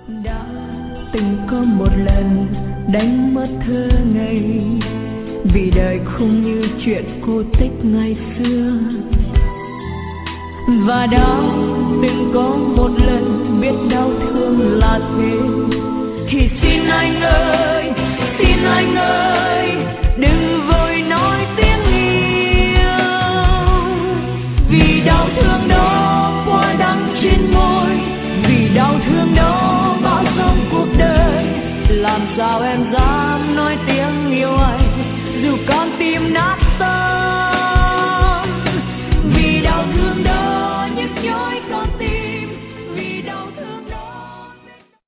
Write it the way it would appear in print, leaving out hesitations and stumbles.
đã từng có một lần đánh mất thơ ngây, vì đời không như chuyện cô tích ngày xưa. Và đã từng có một lần biết đau thương là thế, thì xin anh ơi, xin anh ơi,